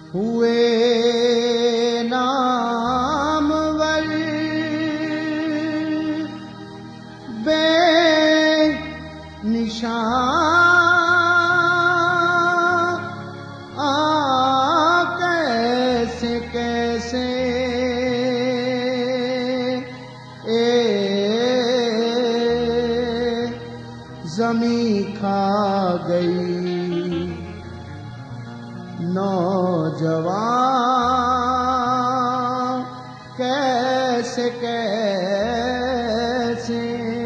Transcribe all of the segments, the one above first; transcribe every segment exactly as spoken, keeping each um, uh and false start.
हुए नामवर बेनिशान आ कैसे कैसे ए ज़मी खा गई नौजवान कैसे कैसे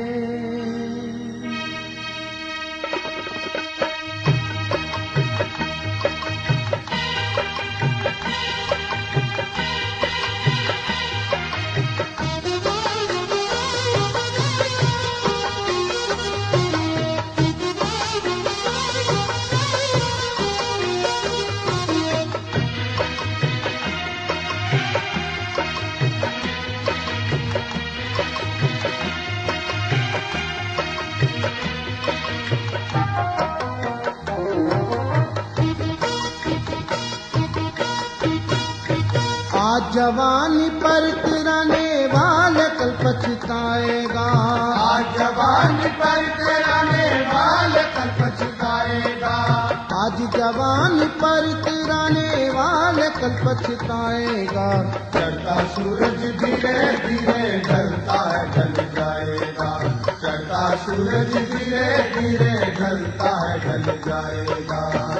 आज जवानी पर तिराने वाले कल पछताएगा। आज जवानी पर तिराने वाले कल पछताएगा। आज जवानी पर तिराने वाले कल पछताएगा। चढ़ता सूरज धीरे धीरे ढलता है ढल जाएगा। चढ़ता सूरज धीरे धीरे ढलता है ढल जाएगा।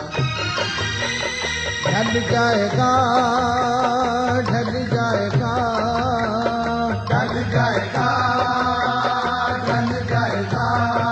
ढल जाएगा ढल जाएगा ढल जाएगा ढल जाएगा।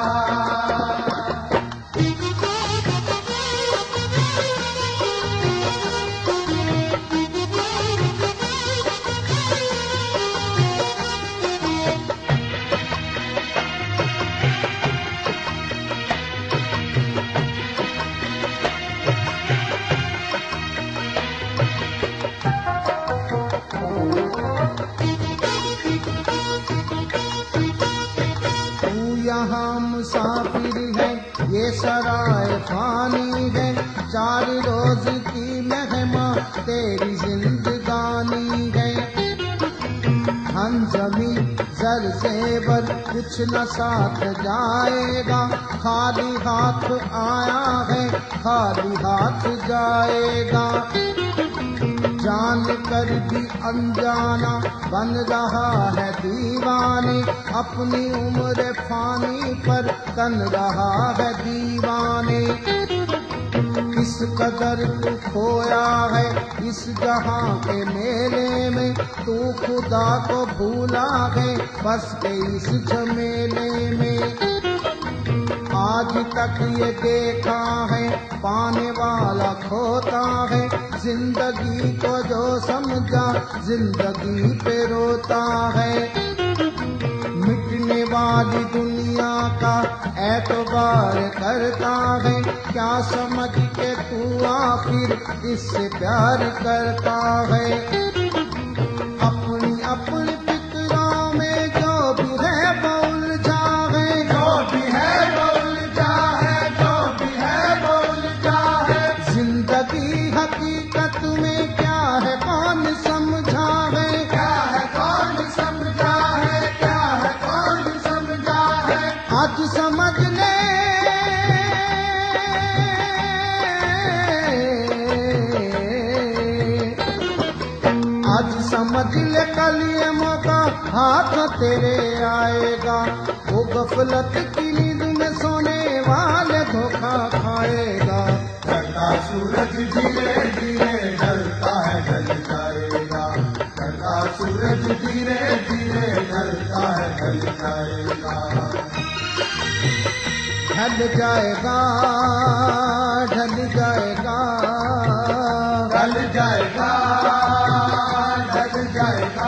यहाँ मुसाफिर है ये सराय फानी है। चार रोज की मेहमान तेरी जिंदगानी है। हम जमी जर जेवर कुछ न साथ जाएगा। खाली हाथ आया है खाली हाथ जाएगा। जान कर भी अनजाना बन रहा है दीवाने। अपनी उम्र फानी पर तन रहा है दीवाने। किस कदर तू खोया है इस जहां के मेले में। तू खुदा को भूला है बस के इस झमेले में। आज तक ये देखा है पाने वाला खोता है। जिंदगी को जो समझा जिंदगी पे रोता है। मिटने वाली दुनिया का एतबार करता है। क्या समझ के तू आखिर इससे प्यार करता है। अपनी अपनी फिक्रों में जो भी है वो उलझा है। जो भी है वो उलझा है। जो भी है वो उलझा है। जिंदगी हकीकत में क्या है कौन समझा है। क्या है कौन समझा है। क्या है कौन समझा है। आज समझ ले आज समझ ले कल ये मौका हाथ तेरे आएगा। वो गफलत की नींद में सोने वाले धोखा खाएगा। चढ़ता सूरज धीरे धीरे ढलता है ढल जाएगा। चढ़ता सूरज धीरे धीरे ढलता है ढल जाएगा। ढल जाएगा ढल जाएगा ढल जाएगा ढल जाएगा।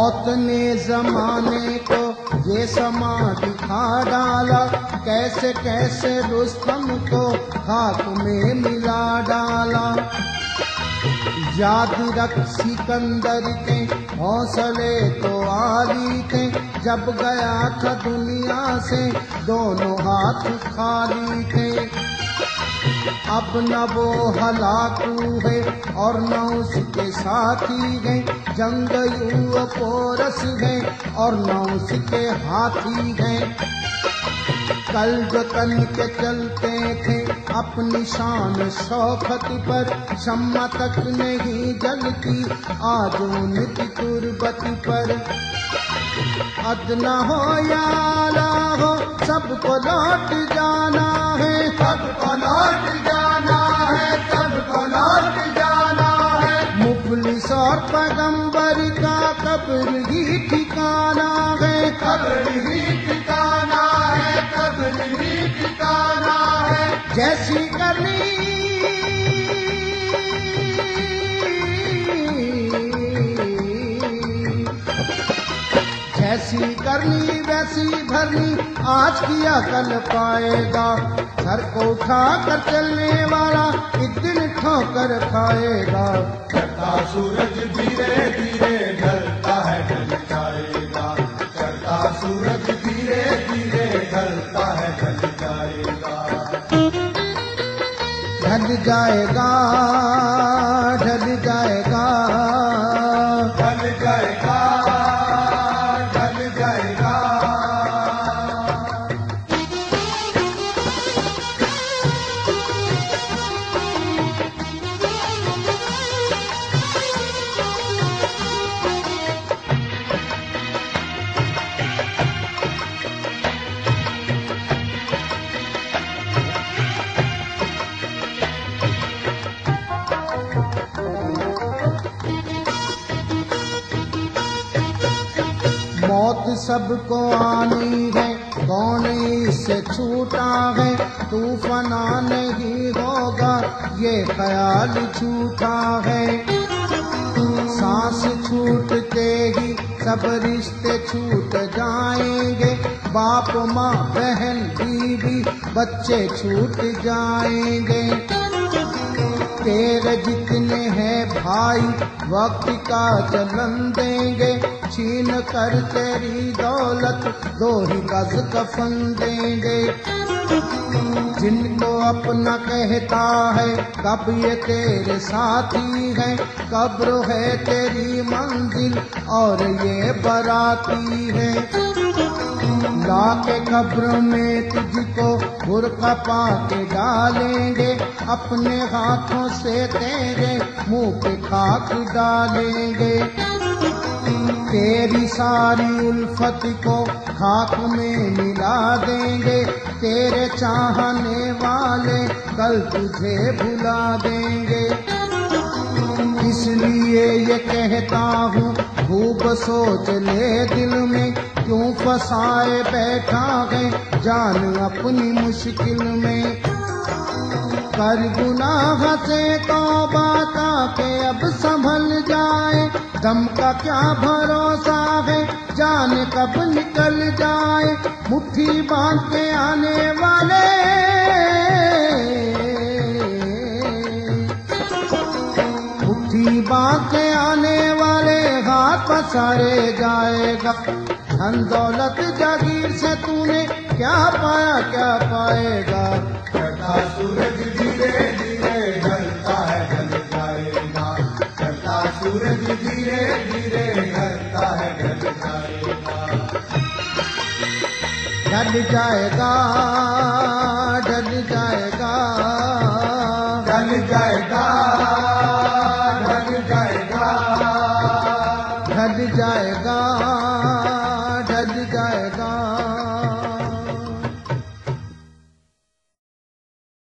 मौत ने जमाने को ये समा दिखा डाला, कैसे कैसे रुस्तम को खाक में मिला डाला। याद रख सिकंदर के हौसले तो आली थे, जब गया था दुनिया से दोनों हाथ खाली थे। अब न वो हलाकू है और न उसके साथी है, जंग यूं पोरस है और न उसके हाथी है। कल जो तन के चलते थे अपनी शान शौकत पर, शम्मा तक नहीं जलती आज उनकी तुरबत पर। अदना हो या आला हो सबको लौट जाना है, सबको लौट जाना है, सबको लौट जाना है। मुफलिस और पैगंबर का कब्र ही ठिकाना है, कब्र ही ठिकाना है, कब्र ही ठिकाना है। जैसी करनी जैसी करनी वैसी भरनी, आज किया कल पाएगा। सर को उठा कर चलने वाला एक दिन ठोकर खाएगा। चढ़ता सूरज धीरे धीरे ढलता है, ढल जाएगा। चढ़ता सूरज धीरे धीरे ढलता है, ढल जाएगा। ढल जाएगा, ढल जाएगा, ढल जाएगा, ढल जाएगा। मौत सबको आनी है, कौन इससे छूटा है। तू फना नहीं होगा ये ख्याल झूठा है। सांस छूटते ही सब रिश्ते छूट जाएंगे, बाप माँ बहन बीवी बच्चे छूट जाएंगे। तेरे जितने हैं भाई वक्त का चलन देंगे, छीन कर तेरी दौलत दो ही गज कफन देंगे। जिनको अपना कहता है कब ये तेरे साथी है, कब्र है तेरी मंजिल और ये बराती है। लाके कब्र में तुझको बुर्का पाके डालेंगे, अपने हाथों से तेरे मुंह पे खाक डालेंगे। तेरी सारी उल्फत को खाक में मिला देंगे, तेरे चाहने वाले कल तुझे भुला देंगे। इसलिए ये कहता हूँ खूब सोच ले दिल में, क्यों फसाए बैठा है जान अपनी मुश्किल में। कर गुनाह से तौबा ताके अब संभल जाए, दम का क्या भरोसा है जाने कब निकल जाए। मुट्ठी बांध के आने वाले मुट्ठी बांध के आने वाले हाथ पसारे जाएगा। धन दौलत जागीर से तूने क्या पाया क्या पाएगा। चढ़ता सूरज धीरे धीरे ढलता है, ढल जाएगा। चढ़ता सूरज धीरे धीरे ढलता है, ढल जाएगा। ढल जाएगा, ढल जाएगा, ढल जाएगा, ढल जाएगा, ढल जाएगा।